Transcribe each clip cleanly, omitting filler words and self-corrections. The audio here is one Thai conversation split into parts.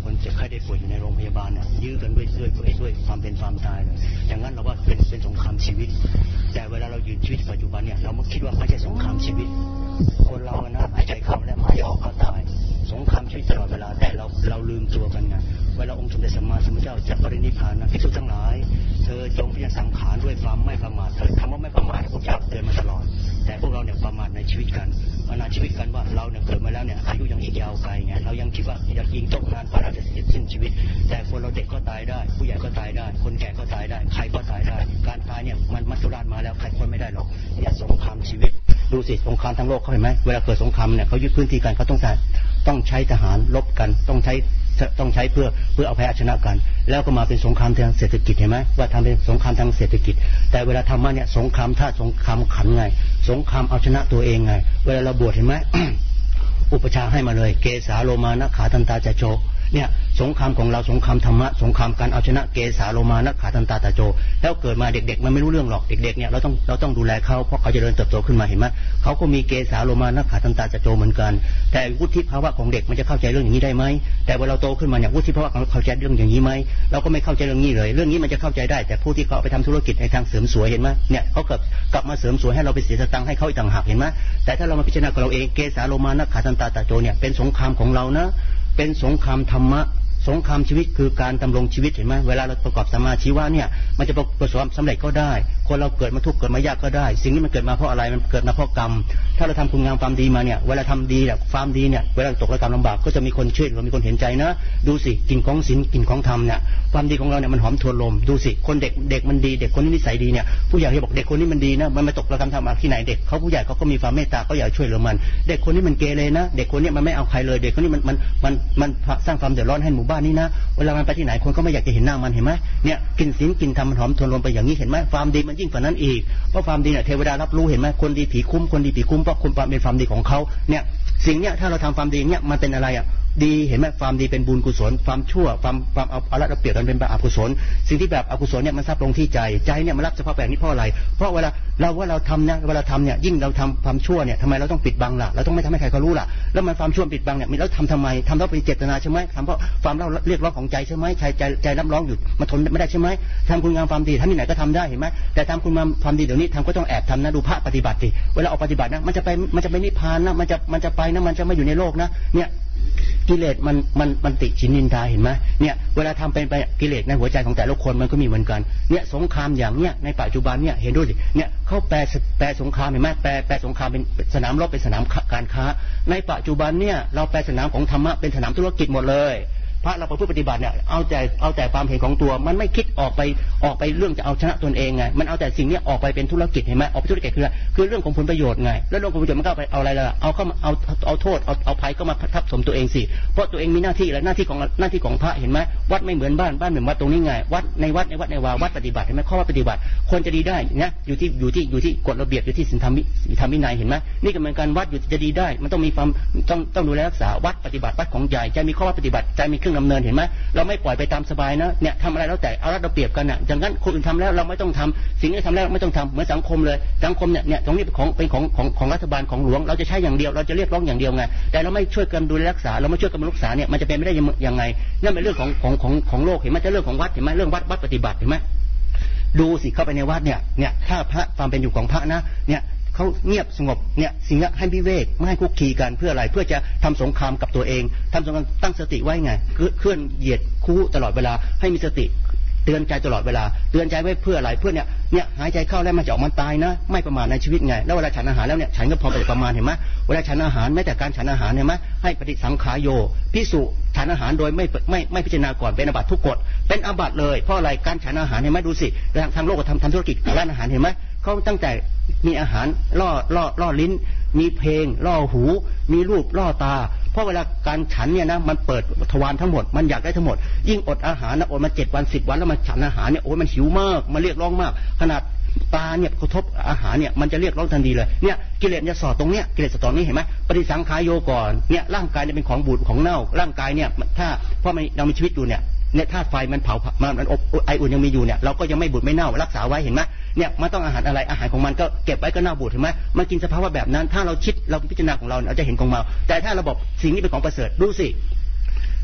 คนเจ็บไข้ได้ป่วยอยู่ในโรงพยาบาลเนี่ยยื้อกันด้วยความเป็นความตายเลยอย่างนั้นเราว่าเป็นสงครามชีวิตแต่เวลาเรายืนชีวิตปัจจุบันเนี่ยเราไม่คิดว่าไม่ใช่สงครามชีวิตคนเรานะหายใจเข้าและหายใจออกก็ตายสงครามชีวิตตลอดเวลาแต่เราลืมตัวกันไงเวลาองค์สมเด็จสัมมาสัมพุทธเจ้าจะปรินิพพานนะภิกษุทั้งหลายเธอจงพิจารณาสังขารด้วยความไม่ประมาทเถิดคำว่าไม่ประมาทพวกเจ้าเตือนมาตลอดแต่พวกเราเนี่ยประมาทในชีวิตกันประมาทชีวิตกันว่าเราเนี่ยเกิดมาแล้วเนี่ยอายุยังอีกยาวไกลไงเรายังคิดว่าอยากยิงตกนานกว่าเราจะสิ้นชีวิตแต่คนเราเด็กก็ตายได้ผู้ใหญ่ก็ตายได้คนแก่ก็ตายได้ใครก็ตายได้การตายเนี่ยมันมัจจุราชมาแล้วใครคนไม่ได้หรอกเนี่ยสงครามชีวิตดูสิสงครามทั้งโลกเขาเห็นไหมเวลาเกิดสงครามเนี่ยเขายึดพื้นที่กันเขาต้องใช้ทหารรบกันต้องใช้เพื่อเอาแพ้ชนะกันแล้วก็มาเป็นสงครามทางเศรษฐกิจเห็นไหมว่าทำเป็นสงครามทางเศรษฐกิจแต่เวลาทำมาเนี่ยสงครามถ้าสงครามขันไงสงครามเอาชนะตัวเองไงเวลาเราบวชเห็นไหม อุปชาให้มาเลยเกสาโลมานะขาทันตาจะโจเนี่ยสงครามของเราสงครามธรรมะสงครามการเอาชนะเกสาโลมานะขาทันตาตาโจแล้วเกิดมาเด็กๆมันไม่รู้เรื่องหรอกเด็กๆเนี่ยเราต้องดูแลเขาเพราะเขาจะเดินเติบโตขึ้นมาเห็นไหมเขาก็มีเกสาโลมานะขาทันตาตาโจเหมือนกันแต่วุฒิภาวะของเด็กมันจะเข้าใจเรื่องอย่างนี้ได้ไหมแต่เวลาเราโตขึ้นมาเนี่ยวุฒิภาวะของเราเข้าใจเรื่องอย่างนี้ไหมเราก็ไม่เข้าใจเรื่องนี้เลยเรื่องนี้มันจะเข้าใจได้แต่ผู้ที่เขาไปทำธุรกิจในทางเสริมสวยเห็นไหมเนี่ยเขากลับมาเสริมสวยให้เราไปเสียสตังค์ให้เขาอีกต่างหากเห็นไหมแต่ถ้าเรามาพิจารณาของเราเองเกสาโลมานะขาทันตาตาโจเนี่ยเป็นสงครามของเรานะเป็นสงครามธรรมะสงครามชีวิตคือการดำรงชีวิตเห็นไหมเวลาเราประกอบสัมมาชีวะเนี่ยมันจะประสบความสำเร็จก็ได้คนเราเกิดมาทุกข์เกิดมายากก็ได้สิ่งนี้มันเกิดมาเพราะอะไรมันเกิดมาเพราะกรรมถ้าเราทำคุณงามความดีมาเนี่ยเวลาทำดีเนี่ยความดีเนี่ยเวลาตกระกรรมลำบากก็จะมีคนช่วยเรามีคนเห็นใจนะดูสิกลิ่นของศีลกลิ่นของธรรมเนี่ยความดีของเราเนี่ยมันหอมทวนลมดูสิคนเด็กมันดีเด็กคนนี้นิสัยดีเนี่ยผู้ใหญ่ที่บอกเด็กคนนี้มันดีนะมันมาตกระกรรมทำมาที่ไหนเด็กเขาผู้ใหญ่เขาก็มีความเมตตาเขาอยากช่วยเหลือมันเด็กคนนี้มันเกเรนะเด็กคนนี้มันไม่เอาใครเลยเด็กคนนี้มันสร้างความเดือดร้อนให้หมู่บ้านนี้นะเวลามันไปที่ไหนคนก็ไม่อยากจะเห็นหน้ามันเห็นไหมเนี่ยกลิ่นศีลกลิ่นธรรมมันหอมทวนลมไปอย่างนี้เห็นไหมความดีมันยิ่งกว่านั้นอีกเพราะความดีเนี่ยเทวดารับรู้เห็นไหมคนดีผีคุ้มเพราะคุณเป็นความดีของเขาเนี่ยสิ่งเนี้ยถ้าเราทำความดีเนี่ยมันเป็นอะไรอ่ะดีเห็นไหมความดีเป็นบุญกุศลความชั่วความเอาละเอาเปรียบกันเป็นบาปอกุศลสิ่งที่แบบอกุศลเนี่ยมันซับลงที่ใจเนี่ยมันรับเฉพาะแบบนี้เพราะอะไรเพราะเวลาเราทำเนี่ยยิ่งเราทำความชั่วเนี่ยทำไมเราต้องปิดบังล่ะเราต้องไม่ทำให้ใครเขารู้ล่ะแล้วมันความชั่วปิดบังเนี่ยเราทำไมทำเพราะเป็นเจตนาใช่ไหมทำเพราะความเราเรียกร้องของใจใช่ไหมใจรับร้องอยู่มาทนไม่ได้ใช่ไหมทำคุณงามความดีทำที่ไหนก็ทำได้เห็นไหมแต่ทำคุณงามความดีเดี๋ยวนี้ทำก็ต้องแอบทำนะดูพระปฏิบัติสิเวลาออกปฏิบัตินะมันจะไปนิพพานนะมันจะไปนะมันจะไม่อยู่ในโลกนะเนี่ยกิเลสมันติชินนินทาเห็นไหมเนี่ยเวลาทำเป็นไปกิเลสในหัวใจของแต่ละคนมันก็มีเหมือนกันเนี่ยสงครามอย่างเนี้ยในปัจจุบันเนี่ยเห็นด้วยสิเนี่ยเขาแปลสงครามเห็นไหมแปลสงครามเป็นสนามรบเป็นสนามการค้าในปัจจุบันเนี่ยเราแปลสนามของธรรมะเป็นสนามธุรกิจหมดเลยพระเราประพฤติปฏิบัติเนี่ยเอาแต่ความเห็นของตัวมันไม่คิดออกไปเรื่องจะเอาชนะตนเองไงมันเอาแต่สิ่งนี้ออกไปเป็นธุรกิจเห็นไหมออกไปธุรกิจคือเรื่องของผลประโยชน์ไงแล้วเรื่องของผลประโยชน์มันก็ไปเอาอะไรล่ะเอาโทษเอาภัยก็มาทับถมตัวเองสิเพราะตัวเองมีหน้าที่และหน้าที่ของพระเห็นไหมวัดไม่เหมือนบ้านเหมือนวัดตรงนี้ไงวัดในวัดปฏิบัติเห็นไหมข้อว่าปฏิบัติคนจะดีได้นะอยู่ที่กฎระเบียบอยู่ที่ศีลธรรมวินัยเห็นไหมนี่ก็เหมือนกันวัดอยู่จะดีได้มันต้องมีความต้องดูแลรักษาวัดปฏิบัติวัดของใจมีข้อว่าปฏิบัติใจมีเครื่องดำเนินเห็นไหมเราไม่ปล่อยไปตามสบายนะเนี่ยทำอะไรแล้วแต่เอารัดเอาเปรียบกันอ่ะอย่างนั้นคนอื่นทำแล้วเราไม่ต้องทำสิ่งที่ทำแล้วไม่ต้องทำเหมือนสังคมเลยสังคมเนี่ยตรงนี้เป็นของรัฐบาลของหลวงเราจะใช้อย่างเดียวเราจะเรียกร้องอย่างเดียวไงแต่เราไม่ช่วยกันดูแลรักษาเราไม่ช่วยกันรักษาเนี่ยมันจะเป็นไม่ได้ยังไงนั่นเป็นเรื่องของโลกเห็นไหมจะเรื่องของวัดเห็นไหมเรื่องวัดปฏิบัติเห็นไหมดูสิเข้าไปในวัดเนี่ยถ้าพระความเป็นอยู่ของพระนะเนี่ยเขาเงียบสงบเนี่ยสิ่งนี้ให้วิเวกไม่ให้คุกคีกันเพื่ออะไรเพื่อจะทำสงครามกับตัวเองทำสงครามตั้งสติไว้ไงเคลื่อนเหยียดคู่ตลอดเวลาให้มีสติเตือนใจตลอดเวลาเตือนใจไว้เพื่ออะไรเพื่อเนี่ยหายใจเข้าแล้วมันจะออกมาตายนะไม่ประมาทในชีวิตไงแล้วเวลาฉันอาหารแล้วเนี่ยฉันก็พอประมาณเห็นไหมเวลาฉันอาหารแม้แต่การฉันอาหารเห็นไหมให้ปฏิสังขารโยภิกษุฉันอาหารโดยไม่พิจารณาก่อนเป็นอาบัติทุกกฎเป็นอาบัติเลยเพราะอะไรการฉันอาหารเห็นไหมดูสิทางโลกก็ทำธุรกิจร้านอาหารเห็นไหมเขาตั้งแต่มีอาหารล่อลิ้นมีเพลงล่อหูมีรูปล่อตาเพราะเวลาการฉันเนี่ยนะมันเปิดทวารทั้งหมดมันอยากได้ทั้งหมดยิ่งอดอาหารนะอดมา7 วัน 10 วันแล้วมันฉันอาหารเนี่ยโอ้ยมันหิวมากมันเรียกร้องมากขนาดตาเนี่ยกระทบอาหารเนี่ยมันจะเรียกร้องทันทีเลยเนี่ยกิเลสจะสอดตรงเนี้ยกิเลสสอดตรงนี้เห็นไหมปฏิสังขารโยก่อนเนี่ยร่างกายเนี่ยเป็นของบูดของเน่าร่างกายเนี่ยถ้าเพราะเรามีชีวิตอยู่เนี่ยธาตุไฟมันเผามันอบไออุ่นยังมีอยู่เนี่ยเราก็ยังไม่บูดไม่เน่ารักษาไว้เห็นไหมเนี่ยมันต้องอาหารอะไรอาหารของมันก็เก็บไว้ก็เน่าบูดเห็นไหมมันกินสภาวะแบบนั้นถ้าเราคิดเราพิจารณาของเราจะเห็นของเราแต่ถ้าเราบอกสิ่งนี้เป็นของประเสริฐดูสิ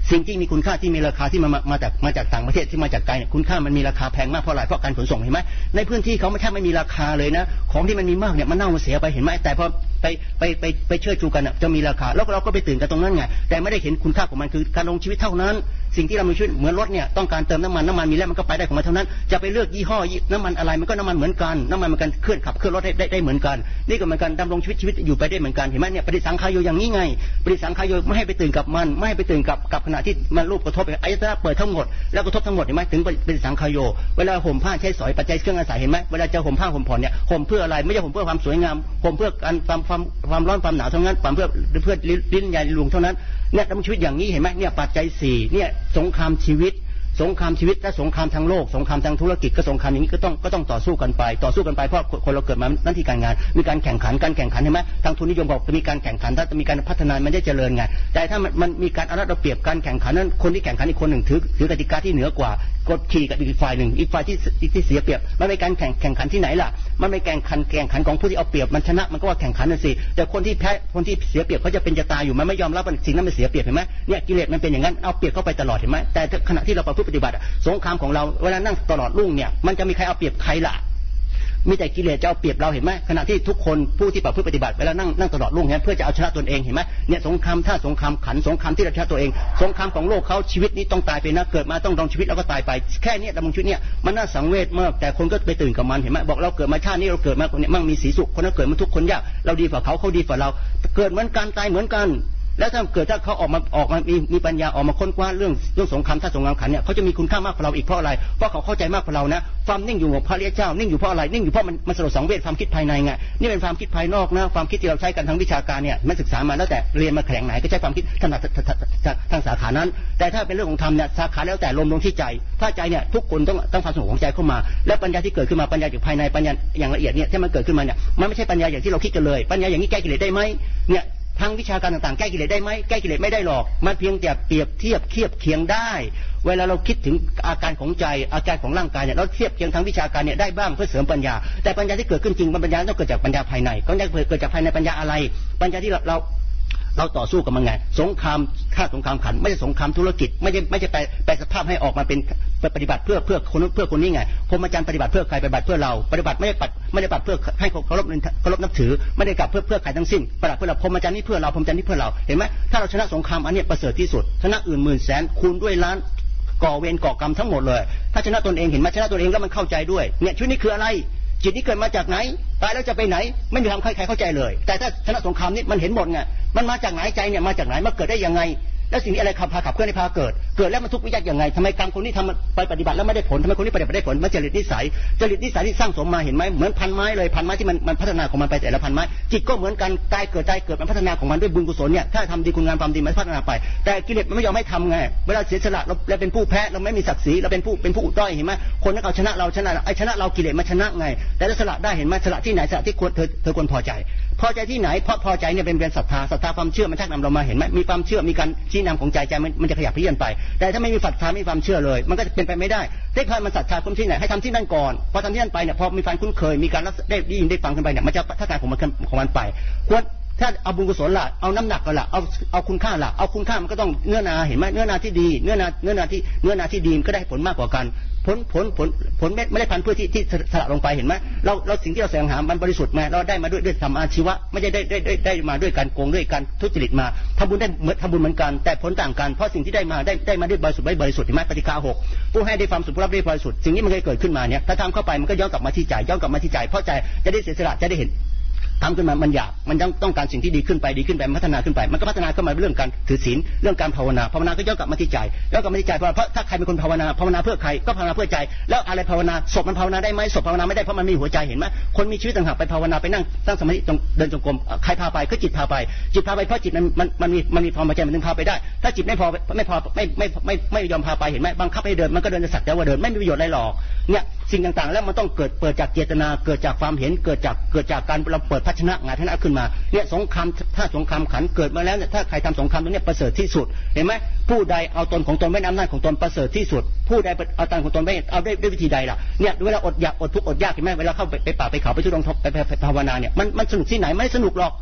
สิ่งที่มีคุณค่าที่มีราคาที่มาจากต่างประเทศที่มาจากไกลเนี่ยคุณค่ามันมีราคาแพงมากเพราะอะไรเพราะการขนส่งเห็นไหมในพื้นที่เขาแทบไม่มีราคาเลยนะของที่มันมีมากเนี่ยมันเน่าเสียไปเห็นไหมแต่พอไปเชิดชูกันจะมีราคาแล้วเราก็ไปตื่นกันตรงนั้นไงแต่ไม่ได้เห็นคุณค่าของมันคือการลงชีวิตเท่านั้นสิ่งที่เรามีชีวิตเหมือนรถเนี่ยต้องการเติมน้ำมันมีแล้วมันก็ไปได้ของมันเท่านั้นจะไปเลือกยี่ห้อน้ำมันอะไรมันก็น้ำมันเหมือนกันน้ำมันเหมือนกันเคลื่อนขับเคลื่อนรถได้เหมือนกันนี่ก็เหมือนกันดำรงชีวิตอยู่ไปได้เหมือนกันเห็นไหมเนี่ยปฏิสังขารโยอย่างนี้ไงปฏิสังขารโยไม่ให้ไปตื่นกับมันไม่ให้ไปตื่นกับขณะที่มันรูปกระทบอายตนะเปิดทั้งหมดแล้วกระทบทั้งหมดเห็นไหมถึงปฏิสังขารโยเวลาห่มผ้าใช้สอยปัจจัยเครื่องอาศัยเห็นไหมเวลาจะห่มผ้าห่มผ่อนเนี่ยห่มเพื่ออะไรไม่ใช่ห่มเพื่อความสวยงามห่มเพื่อการความร้อนความหนาวเท่านั้นเพื่อลิ้นยาลุงเท่านั้นเนี่ยดำรงชีวิตอย่างนี้เห็นไหมเนี่ยปัจจัย4เนี่ยสงครามชีวิตและสงครามทางโลกสงครามทางธุรกิจก็สงครามอย่างนี้ก็ต้องต่อสู้กันไปเพราะคนเราเกิดมาหน้าที่การงานมีการแข่งขันเห็นไหมทางทุนนิยมบอกจะมีการแข่งขันถ้าจะมีการพัฒนามันได้เจริญไงแต่ถ้ามันมีการเอารัดเอาเปรียบการแข่งขันนั้นคนที่แข่งขันอีกคนหนึ่งถือกติกาที่เหนือกว่ากดขี่กับอีกฝ่ายหนึ่งอีกฝ่ายที่เสียเปรียบมันเป็นการแข่งขันที่ไหนล่ะมันไม่แข่งขันของผู้ที่เอาเปรียบมันชนะมันก็ว่าแข่งขันนั่นสิแต่คนที่แพ้คนที่เสียเปรียบเขาจะเป็นจะตายอยู่มันไม่ยอมรับสิ่งนั้นมันเสียเปรียบเห็นไหมเนี่ยกิเลสมันเป็นอย่างนั้นเอาเปรียบเข้าไปตลอดเห็นไหมแต่ขณะที่เราประพฤติปฏิบัติสงครามของเราเวลานั่งตลอดรุ่งเนี่ยมันจะมีใครเอาเปรียบใครล่ะมีแต่กิเลสจะเอาเปรียบเราเห็นไหมขณะที่ทุกคนผู้ที่ประพฤติปฏิบัติเวลานั่งตลอดรุ่งเนี่ยเพื่อจะเอาชนะตนเองเห็นไหมเนี่ยสงครามถ้าสงครามขันสงครามที่เราชนะตัวเองสงครามของโลกเขาชีวิตนี้ต้องตายไปนะเกิดมาต้องดำรงชีวิตแล้วก็ตายไปแค่นี้ดำรงชีวิตเนี่ยมันน่าสังเวชมากแต่คนก็ไปตื่นกับมันเห็นไหมบอกเราเกิดมาชาตินี้เราเกิดมาคนนี้มั่งมีสีสุขคนนั้นเกิดมาทุกคนยากเราดีกว่าเขาดีกว่าเราเกิดเหมือนกันตายเหมือนกันแล้วถ้าเขาออกมามีปัญญาออกมาค้นคว้าเรื่องสงครามถ้าสงครามขันเนี่ยเขาจะมีคุณค่ามากกว่าเราอีกเพราะอะไรเพราะเขาเข้าใจมากกว่าเรานะความนิ่งอยู่ของพระริยเจ้านิ่งอยู่เพราะอะไรนิ่งอยู่เพราะมันสลดสังเวชความคิดภายในไงนี่เป็นความคิดภายนอกนะความคิดที่เราใช้กันทางวิชาการเนี่ยมันศึกษามาแล้วแต่เรียนมาแขนงไหนก็ใช้ความคิดถนัดทางสาขานั้นแต่ถ้าเป็นเรื่องของธรรมเนี่ยสาขาแล้วแต่ลงที่ใจถ้าใจเนี่ยทุกคนต้องความสงบของใจเข้ามาและปัญญาที่เกิดขึ้นมาปัญญาจากภายในปัญญาอย่างละเอียดเนี่ยที่มันเกิดขึ้นมาเนี่ยมันไม่ใช่ปัญญาอย่างที่เราคิดกันเลยปัญญาอย่างนี้แก้กิเลสได้ไหมเนี่ยทางวิชาการต่างๆแก้กิเลสได้ไหมแก้กิเลสไม่ได้หรอกมันเพียงแต่เปรียบเทียบเคียงได้เวลาเราคิดถึงอาการของใจอาการของร่างกายเนี่ยเราเทียบเคียงทางวิชาการเนี่ยได้บ้างเพื่อเสริมปัญญาแต่ปัญญาที่เกิดขึ้นจริงปัญญาต้องเกิดจากปัญญาภายในก็จะเกิดจากภายในปัญญาอะไรปัญญาที่เราต่อสู้กับมันไงสงครามฆ่าสงครามขันไม่ใช่สงครามธุรกิจไม่ใช่แปลสภาพให้ออกมาเป็นปฏิบัติเพื่อคนนี้ไงพรหมจรรย์ปฏิบัติเพื่อใครปฏิบัติเพื่อเราปฏิบัติไม่ได้ปัดเพื่อให้เคารพนับถือไม่ได้กลับเพื่อใครทั้งสิ้นปฏิบัติเพื่อเราพรหมจรรย์นี่เพื่อเราพรหมจรรย์นี่เพื่อเราเห็นไหมถ้าเราชนะสงครามอันนี้ประเสริฐที่สุดชนะอื่นหมื่นแสนคูณด้วยล้านก่อเวรก่อกรรมทั้งหมดเลยถ้าชนะตนเองเห็นไหมชนะตนเองแล้วมันเข้าใจด้วยเนี่ยชีวิตนี้คืออะไรจิตนี้เกิดมาจากไหนตายแล้วจะไปไหนไม่มีทางใครเข้าใจเลยแต่ถ้าชนะสงครามนี้มันเห็นหมดไงมันมาจากไหนใจเนี่ยมาจากไหนมาเกิดได้ยังไงแล้วสิ่งนี้อะไรขับเคลื่อนให้พาเกิดแล้วมันทุกข์ยากยังไงทำไมกรรมคนนี้ทำไปปฏิบัติแล้วไม่ได้ผลทำไมคนนี้ปฏิบัติได้ผลมันจริตนิสัยที่สร้างสมมาเห็นไหมเหมือนพันไม้เลยพันไม้ที่มันพัฒนาของมันไปแต่ละพันไม้จิตก็เหมือนกันตายเกิดมันพัฒนาของมันด้วยบุญกุศลเนี่ยถ้าทำดีคุณงามความดีมันพัฒนาไปแต่กิเลสมันไม่ยอมให้ทำไงเวลาเสียสละเราเป็นผู้แพ้เราไม่มีศักดิ์ศรีเราเป็นผู้ด้อยเห็นไหมคนนั้นเอาชนะเราชนะเรากิเลสมาชนะไงแต่ถ้าสละได้เห็นไหมสละที่ไหนสละที่เธอควรพอใจที่ไหนเพราะพอใจเนี่ยเป็นศรัทธาความเชื่อมันชักนำเรามาเห็นไหมมีความเชื่อมีการชี้นำของใจมันจะขยับเพี้ยนไปแต่ถ้าไม่มีศรัทธาไม่มีความเชื่อเลยมันก็จะเป็นไปไม่ได้ได้ใครมันศรัทธาความที่ไหนให้ทำที่นั่นก่อนพอทำที่นั่นไปเนี่ยพอมีความคุ้นเคยมีการได้ยินได้ฟังขึ้นไปเนี่ยมันจะพัฒนาของมันไปควรถ้าเอาบุญกุศลล่ะเอาน้ำหนักก็ล่ะเอาคุณค่าล่ะเอาคุณค่ามันก็ต้องเนื้อนาเห็นไหมเนื้อนาที่ดีเนื้อนาที่ดีก็ได้ผลมากกว่ากันผลไม่ได้พันเพื่อที่สละลงไปเห็นไหมเราสิ่งที่เราแสวงหามันบริสุทธิ์มาเราได้มาด้วยธรรมอาชีวะไม่ได้มาด้วยการโกงด้วยการทุจริตมาทำบุญได้ทำบุญเหมือนกันแต่ผลต่างกันเพราะสิ่งที่ได้มาด้วยบริสุทธิ์ไม่บริสุทธิ์เห็นไหมปฏิฆา6ผู้ให้ได้ความสุขผู้รับได้บริสุทธิ์สิ่งนี้มันเคยเกิดขึ้นมาเนี่ยถ้าทำเข้าไปมันก็ย้อนกลับมาที่ใจเพราะใจจะได้เสียสละจะได้เห็นทำขึ้นมามันอยากมันต้องการสิ่งที่ดีขึ้นไปพัฒนาขึ้นไปมันก็พัฒนาขึ้นมาเรื่องการถือศีลเรื่องการภาวนาก็ย้อนกลับมาที่ใจเพราะถ้าใครเป็นคนภาวนาเพื่อใครก็ภาวนาเพื่อใจแล้วอะไรภาวนาศพมันภาวนาได้ไหมศพภาวนาไม่ได้เพราะมันมีหัวใจเห็นไหมคนมีชีวิตต่างหากไปภาวนาไปนั่งตั้งสมาธิเดินจงกรมใครพาไปก็จิตพาไปเพราะจิตมันมีความพอใจมันถึงพาไปได้ถ้าจิตไม่พอไม่ยอมพาไปเห็นไหมบังคับให้เดินมันก็เดินจะสักแต่ว่าเดินไม่มีประโยชน์อะไรหรอกเนี่ยสิ่งต่างๆแล้วมันต้องเปิดจากเจตนาเกิดจากความเห็นเกิดจากการเราเปิดภาชนะงานภาชนะขึ้นมาเนี่ยสงครามถ้าสงครามขันเกิดมาแล้วเนี่ยถ้าใครทำสงครามตรงนี้ประเสริฐที่สุดเห็นไหมผู้ใดเอาตนของตนไว้ในอำนาจของตนประเสริฐที่สุดผู้ใดเอาตนของตนไว้เอาด้วยวิธีใดล่ะเนี่ยเวลาอดทุกข์อดยากเห็นไหมเวลาเข้าไปป่าไปเขาไปทุรดงไปภาวนาเนี่ยมันสนุกที่ไหนไม่สนุกหรอก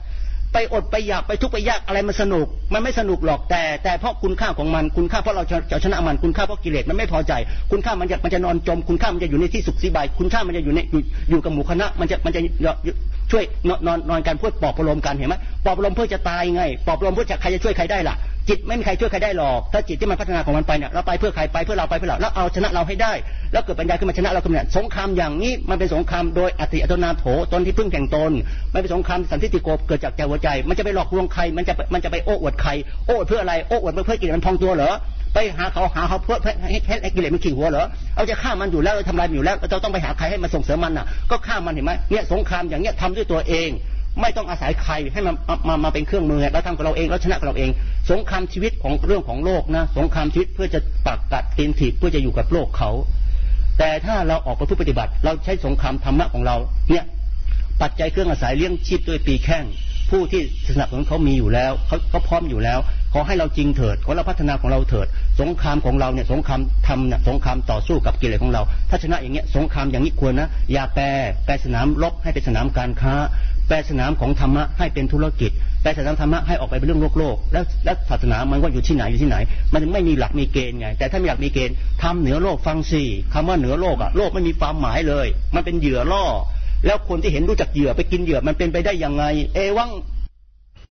ไปอดไปอยากไปทุกข์ไปยากอะไรมันสนุกมันไม่สนุกหรอกแต่เพราะคุณค่าของมันคุณค่าเพราะเราจะชนะมันคุณค่าเพราะกิเลสมันไม่พอใจคุณค่ามันจะนอนจมคุณค่ามันจะอยู่ในที่สุขสบายคุณค่ามันจะอยู่กับหมู่คณะมันจะช่วยนอนกันเพื่อปลอบประโลมกันเห็นไหมปลอบประโลมเพื่อจะตายไงปลอบประโลมเพื่อจะใครจะช่วยใครได้ล่ะจิตไม่มีใครช่วยใครได้หรอกถ้าจิตที่มันพัฒนาของมันไปเนี่ยเราไปเพื่อใครไปเพื่อเราแล้วเอาชนะเราให้ได้แล้วเกิดปัญญาขึ้นมาชนะเราขึ้นมาสงครามอย่างนี้มันเป็นสงครามโดยอติอัตนาโถตนที่พึ่งแห่งตนไม่เป็นสงครามสันติโกเกิดจากใจหัวใจมันจะไปหลอกลวงใครมันจะไปโอ้อวดใครโอ้อวดเพื่ออะไรโอ้อวดเพื่อกิเลสมันพองตัวเหรอไปหาเขาเพื่อให้กิเลสมันขี่หัวเหรอเอาจะฆ่ามันอยู่แล้วทำลายมันอยู่แล้วเราต้องไปหาใครให้มาส่งเสริมมันน่ะก็ฆ่ามันเห็นไหมเนี่ยสงครามอย่างเนี้ยทำด้วยตัวเองไม่ต้องอาศัยใครให้มาเป็นเครื่องมือเราทำกับเราเองเราชนะกับเราเองสงครามชีวิตของเรื่องของโลกนะสงครามชีวิตเพื่อจะปักกัดตีนถีบเพื่อจะอยู่กับโลกเขาแต่ถ้าเราออกไปปฏิบัติเราใช้สงครามธรรมะของเราเนี่ยปัจจัยเครื่องอาศัยเลี้ยงชีพด้วยปีแข้งผู้ที่สนับสนุนเขามีอยู่แล้วเขาพร้อมอยู่แล้วขอให้เราจริงเถิดขอเราพัฒนาของเราเถิดสงครามของเราเนี่ยสงครามธรรมเนี่ยสงครามต่อสู้กับกิเลสของเราถ้าชนะอย่างเงี้ยสงครามอย่างนี้ควรนะอย่าแปลสนามรบให้เป็นสนามการค้าแปลสนามของธรรมะให้เป็นธุรกิจแปลสนามธรรมะให้ออกไปเป็นเรื่องโลกแล้วศาสนามันว่าอยู่ที่ไหนมันไม่มีหลักมีเกณฑ์ไงแต่ถ้ามีหลักมีเกณฑ์ทำเหนือโลกฟังสิคำว่าเหนือโลกอะโลกไม่มีความหมายเลยมันเป็นเหยื่อล่อแล้วคนที่เห็นรู้จักเหยื่อไปกินเหยื่อมันเป็นไปได้ยังไงเอวัง